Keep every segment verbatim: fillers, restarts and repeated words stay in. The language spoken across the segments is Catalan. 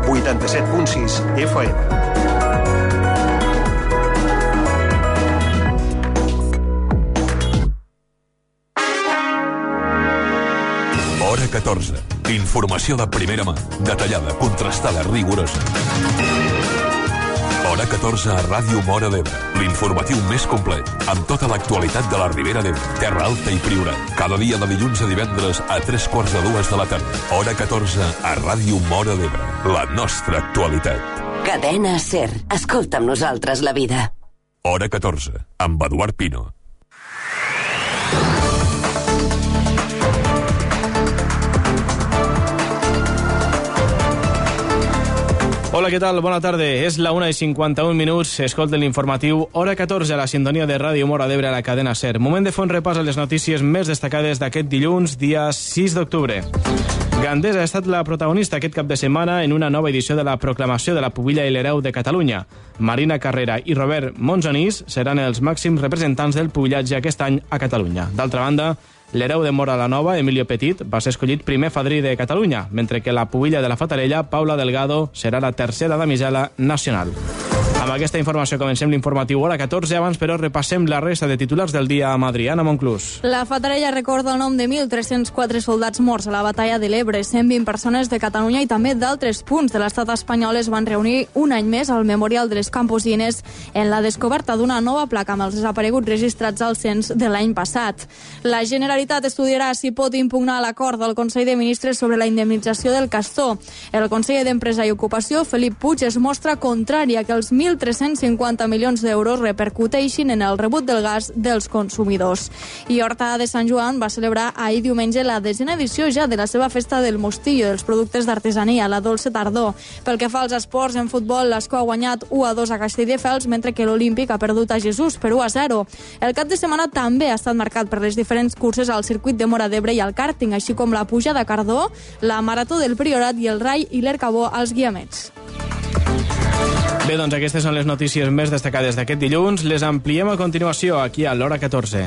vuitanta-set punt sis F M. Hora catorze. Informació de primera mà, detallada, contrastada, rigorosa. Hora catorze a Ràdio Móra d'Ebre. L'informatiu més complet, amb tota l'actualitat de la Ribera d'Ebre, Terra Alta i Priorat. Cada dia de dilluns a divendres a tres quarts de dues de la tarda. Hora catorze a Ràdio Móra d'Ebre. La nostra actualitat. Cadena SER. Escolta amb nosaltres la vida. Hora catorze, amb Eduard Pino. Hola, què tal? Bona tarda. És la una i cinquanta-un minuts. Escolta l'informatiu Hora catorze a la sintonia de Ràdio Móra d'Ebre a la cadena SER. Moment de fer un repàs a les notícies més destacades d'aquest dilluns, dia sis d'octubre. Gandesa ha estat la protagonista aquest cap de setmana en una nova edició de la proclamació de la Pubilla i l'Hereu de Catalunya. Marina Carrera i Robert Monzonís seran els màxims representants del pubillatge aquest any a Catalunya. D'altra banda, l'hereu de Móra la Nova, Emilio Petit, va ser escollit primer fadrí de Catalunya, mentre que la pubilla de la Fatarella, Paula Delgado, serà la tercera damisela nacional. Amb aquesta informació comencem l'informatiu Hora catorze, abans però repassem la resta de titulars del dia amb Adriana Monclús. La Fatarella recorda el nom de mil tres-cents quatre soldats morts a la batalla de l'Ebre. cent vint persones de Catalunya i també d'altres punts de l'estat espanyol es van reunir un any més al Memorial de les Camposines en la descoberta d'una nova placa amb els desapareguts registrats al cens de l'any passat. La Generalitat estudiarà si pot impugnar l'acord del Consell de Ministres sobre la indemnització del Castor. El conseller d'Empresa i Ocupació, Felip Puig, es mostra contrari a que els mil tres-cents cinquanta milions d'euros repercuteixin en el rebut del gas dels consumidors. I Horta de Sant Joan va celebrar ahir diumenge la desena edició ja de la seva festa del mostillo, dels productes d'artesania, la dolça tardor. Pel que fa als esports, en futbol, l'Escó ha guanyat u a dos a Castelldefels, mentre que l'Olímpic ha perdut a Jesús per u a zero. El cap de setmana també ha estat marcat per les diferents curses al circuit de Móra d'Ebre i al kàrting, així com la pujada a Cardó, la marató del Priorat i el Rai i l'Ercabó als Guiamets. Bé, doncs aquestes són les notícies més destacades d'aquest dilluns. Les ampliem a continuació aquí a l'Hora catorze.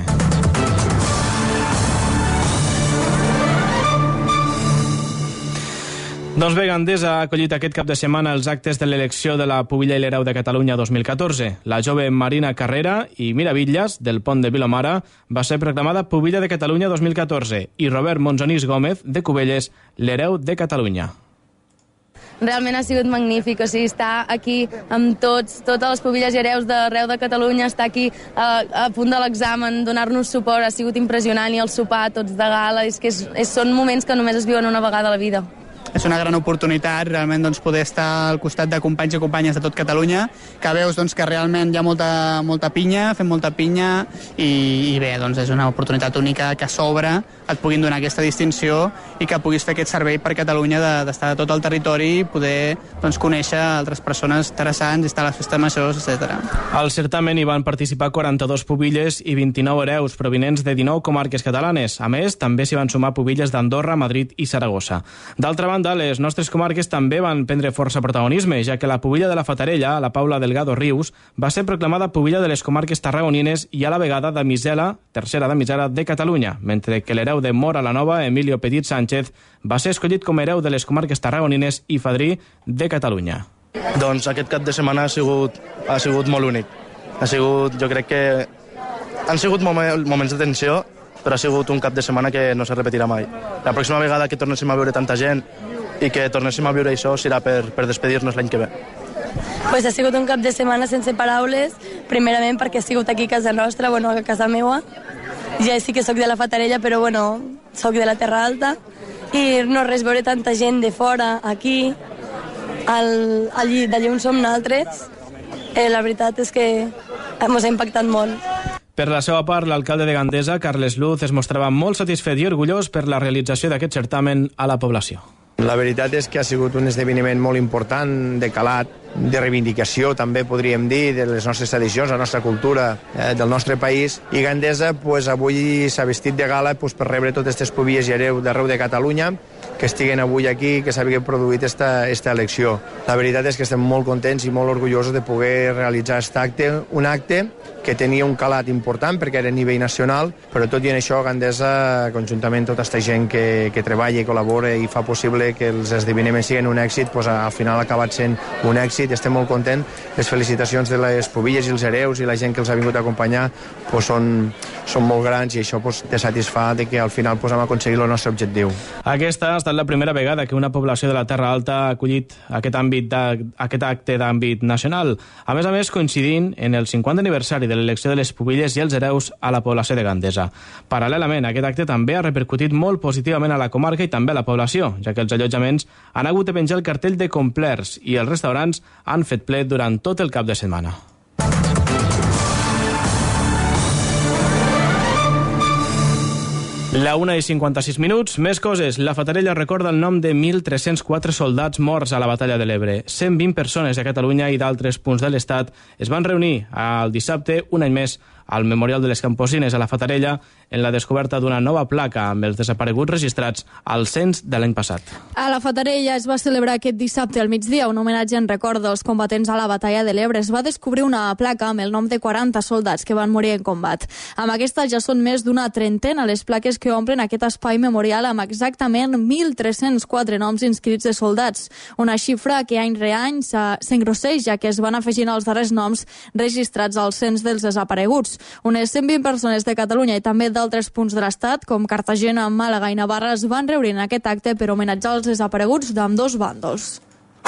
Doncs bé, Gandesa ha acollit aquest cap de setmana els actes de l'elecció de la Pubilla i l'Hereu de Catalunya dos mil catorze. La jove Marina Carrera i Miravillas, del Pont de Vilomara, va ser proclamada Pubilla de Catalunya dos mil catorze i Robert Monzonís Gómez, de Cubelles, l'Hereu de Catalunya. Realment ha sigut magnífic, o sigui, estar aquí amb tots, totes les pubilles i hereus d'arreu de Catalunya, estar aquí a, a punt de l'examen, donar-nos suport, ha sigut impressionant, i el sopar, tots de gala, és que és, és, són moments que només es viuen una vegada a la vida. És una gran oportunitat realment doncs, poder estar al costat de companys i companyes de tot Catalunya, que veus doncs, que realment hi ha molta, molta pinya, fem molta pinya i, i bé, doncs, és una oportunitat única que a sobre et puguin donar aquesta distinció i que puguis fer aquest servei per Catalunya d'estar de, de tot el territori i poder doncs, conèixer altres persones interessants, estar a les festes majors, etcètera. Al certamen hi van participar quaranta-dos pubilles i vint-i-nou hereus provinents de dinou comarques catalanes. A més, també s'hi van sumar pubilles d'Andorra, Madrid i Saragossa. D'altra banda, les nostres comarques també van prendre força protagonisme, ja que la pubilla de la Fatarella, la Paula Delgado Rius, va ser proclamada pubilla de les comarques tarragonines i a la vegada damisela, tercera damisela de Catalunya, mentre que l'hereu de Móra la Nova, Emilio Petit Sánchez, va ser escollit com a hereu de les comarques tarragonines i fadrí de Catalunya. Doncs aquest cap de setmana ha sigut, ha sigut molt únic. Ha sigut, jo crec que han sigut moments de tensió, però ha sigut un cap de setmana que no se repetirà mai. La pròxima vegada que tornéssim a veure tanta gent i que tornéssim a viure això serà per, per despedir-nos l'any que ve. Pues ha sigut un cap de setmana sense paraules, primerament perquè he sigut aquí a casa nostra, bueno, a casa meua. Ja sí que sóc de la Fatarella, però bueno, sóc de la Terra Alta. I no res, veure tanta gent de fora, aquí, al, allí, d'allí on som nosaltres, eh, la veritat és que ens ha impactat molt. Per la seva part, l'alcalde de Gandesa, Carles Luz, es mostrava molt satisfet i orgullós per la realització d'aquest certamen a la població. La veritat és que ha sigut un esdeveniment molt important, de calat, de reivindicació, també podríem dir, de les nostres tradicions, la nostra cultura, eh, del nostre país. I Gandesa pues, avui s'ha vestit de gala pues, per rebre totes aquestes pubilles i hereu d'arreu de Catalunya que estiguen avui aquí, que s'havia produït esta, esta elecció. La veritat és que estem molt contents i molt orgullosos de poder realitzar aquest acte, un acte que tenia un calat important perquè era a nivell nacional, però tot i en això Gandesa, conjuntament tota aquesta gent que, que treballa i col·labora i fa possible que els esdeveniments siguin un èxit, doncs, al final ha acabat sent un èxit. Estem molt contents. Les felicitacions de les Pubilles i els hereus i la gent que els ha vingut a acompanyar doncs, són, són molt grans i això doncs, te satisfà de que al final doncs, hem aconseguit el nostre objectiu. Aquesta ha estat la primera vegada que una població de la Terra Alta ha acollit aquest, àmbit de, aquest acte d'àmbit nacional. A més a més, coincidint en el cinquanta aniversari de l'elecció de les Pubilles i els hereus a la població de Gandesa. Paral·lelament, aquest acte també ha repercutit molt positivament a la comarca i també a la població, ja que els allotjaments han hagut de penjar el cartell de complerts i els restaurants han fet ple durant tot el cap de setmana. La una i cinquanta-sis minuts, més coses. La Fatarella recorda el nom de mil tres-cents quatre soldats morts a la batalla de l'Ebre. cent vint persones de Catalunya i d'altres punts de l'Estat es van reunir el dissabte, un any més, al Memorial de les Camposines a la Fatarella en la descoberta d'una nova placa amb els desapareguts registrats al cens de l'any passat. A la Fatarella es va celebrar aquest dissabte al migdia un homenatge en record dels combatents a la batalla de l'Ebre. Es va descobrir una placa amb el nom de quaranta soldats que van morir en combat. Amb aquesta ja són més d'una trentena les plaques que omplen aquest espai memorial amb exactament mil tres-cents quatre noms inscrits de soldats. Una xifra que any re any s'engrosseix, ja que es van afegint els darrers noms registrats al cens dels desapareguts. Unes cent vint persones de Catalunya i també d'altres punts de l'Estat, com Cartagena, Màlaga i Navarra, es van reunir en aquest acte per homenatjar els desapareguts d'ambdós bàndols.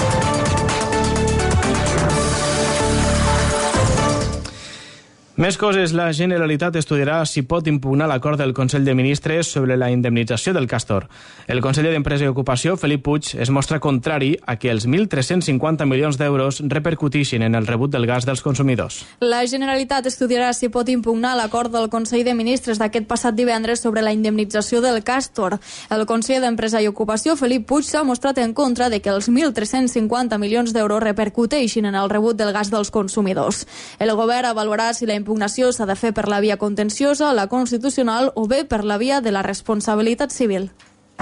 Més coses. La Generalitat estudiarà si pot impugnar l'acord del Consell de Ministres sobre la indemnització del Castor. El conseller d'Empresa i Ocupació, Felip Puig, es mostra contrari a que els mil tres-cents cinquanta milions d'euros repercutixin en el rebut del gas dels consumidors. La Generalitat estudiarà si pot impugnar l'acord del Consell de Ministres d'aquest passat divendres sobre la indemnització del Castor. El conseller d'Empresa i Ocupació, Felip Puig, s'ha mostrat en contra de que els mil tres-cents cinquanta milions d'euros repercuteixin en el rebut del gas dels consumidors. El govern avaluarà si la impugnació s'ha de fer per la via contenciosa, la constitucional o bé per la via de la responsabilitat civil.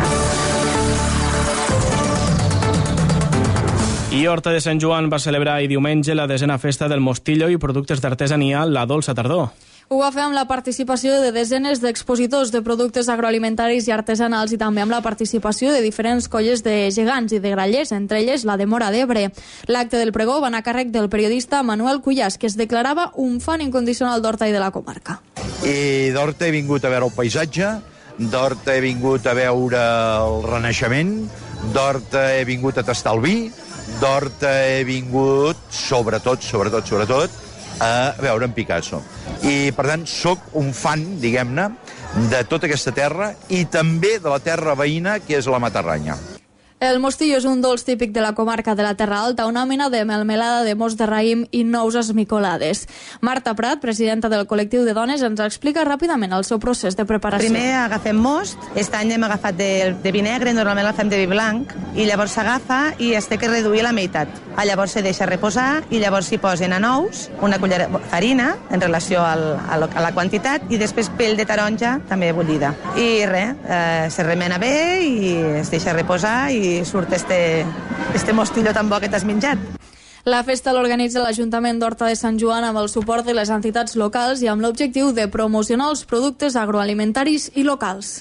I Horta de Sant Joan va celebrar i diumenge la desena festa del mostillo i productes d'artesania La Dolça Tardor. Ho va fer amb la participació de desenes d'expositors de productes agroalimentaris i artesanals i també amb la participació de diferents colles de gegants i de grallers, entre elles la de Móra d'Ebre. L'acte del pregó va anar a càrrec del periodista Manuel Cuyàs, que es declarava un fan incondicional d'Horta i de la comarca. I d'Horta he vingut a veure el paisatge, d'Horta he vingut a veure el renaixement, d'Horta he vingut a tastar el vi, d'Horta he vingut, sobretot, sobretot, sobretot, a veure en Picasso. I, per tant, sóc un fan, diguem-ne, de tota aquesta terra i també de la terra veïna, que és la Matarranya. El mostillo és un dolç típic de la comarca de la Terra Alta, una mena de melmelada de mos de raïm i nous esmicolades. Marta Prat, presidenta del col·lectiu de dones, ens explica ràpidament el seu procés de preparació. Primer agafem most, aquest any hem agafat de, de vi negre, normalment el fem de vi blanc, i llavors s'agafa i es té que reduir a la meitat. A llavors se deixa reposar i llavors s'hi posen a nous, una cullera farina en relació al, a, a la quantitat i després pell de taronja també bullida. I res, eh, se remena bé i es deixa reposar i i surt este, este mostillo tan bo que t'has menjat. La festa l'organitza l'Ajuntament d'Horta de Sant Joan amb el suport de les entitats locals i amb l'objectiu de promocionar els productes agroalimentaris i locals.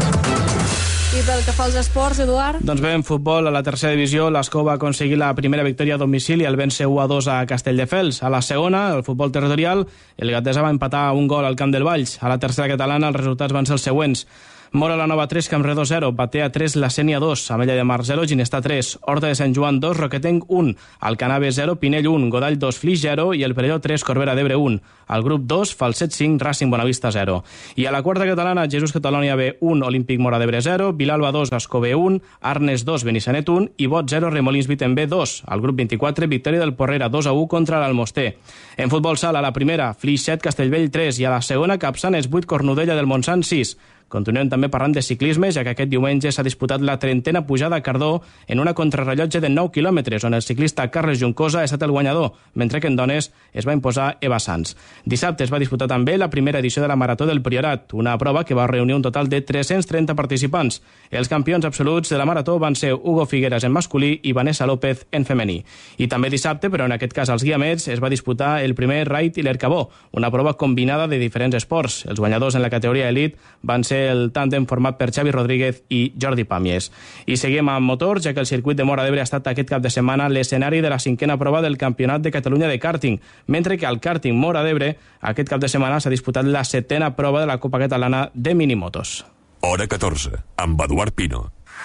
I pel que fa als esports, Eduard? Doncs bé, en futbol, a la tercera divisió, l'Escó va aconseguir la primera victòria a domicili al vèncer u a dos a Castelldefels. A la segona, el futbol territorial, el Gatesa va empatar un gol al Camp del Valls. A la tercera catalana, els resultats van ser els següents. Mora la Nova tres, Campredó zero, Batea tres, La Sénia dos, Amella de Mar zero, Ginestà tres, Horta de Sant Joan dos, Roquetenc un, Alcanave zero, Pinell un, Godall dos, Flix zero i el Perelló tres, Corbera d'Ebre un. Al grup dos, Falset cinc, Racing Bonavista zero. I a la quarta catalana, Jesús Catalònia B un, Olímpic Mora d'Ebre zero, Vilalba dos, Ascó B un, Arnes dos, Benissanet un i Bot zero, Remolins Viten B dos. Al grup vint-i-quatre, victòria del Porrera dos a u contra l'Almoster. En futbol sala, a la primera, Flix set, Castellvell tres i a la segona, Capçanes vuit, Cornudella del Montsant sis. Continuem també parlant de ciclisme, ja que aquest diumenge s'ha disputat la trentena pujada a Cardó en una contrarrellotge de nou quilòmetres, on el ciclista Carles Juncosa ha estat el guanyador, mentre que en dones es va imposar Eva Sanz. Dissabte es va disputar també la primera edició de la Marató del Priorat, una prova que va reunir un total de tres-cents trenta participants. Els campions absoluts de la Marató van ser Hugo Figueras en masculí i Vanessa López en femení. I també dissabte, però en aquest cas als Guiamets, es va disputar el primer Raid i l'Ercabó, una prova combinada de diferents esports. Els guanyadors en la categoria elit van ser ser el tàndem format per Xavi Rodríguez i Jordi Pàmies. I seguim amb motors, ja que el circuit de Móra d'Ebre ha estat aquest cap de setmana l'escenari de la cinquena prova del Campionat de Catalunya de kàrting, mentre que al kàrting Móra d'Ebre aquest cap de setmana s'ha disputat la setena prova de la Copa Catalana de Minimotos. Hora catorze, amb Eduard Pino.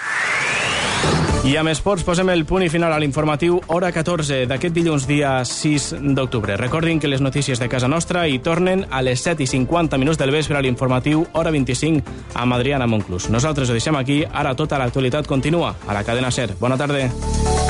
I amb esports posem el punt i final a l'informatiu Hora catorze d'aquest dilluns dia sis d'octubre. Recordin que les notícies de casa nostra hi tornen a les set i cinquanta minuts del vespre a l'informatiu Hora vint-i-cinc amb Adriana Monclús. Nosaltres ho deixem aquí, ara tota l'actualitat continua a la cadena SER. Bona tarda.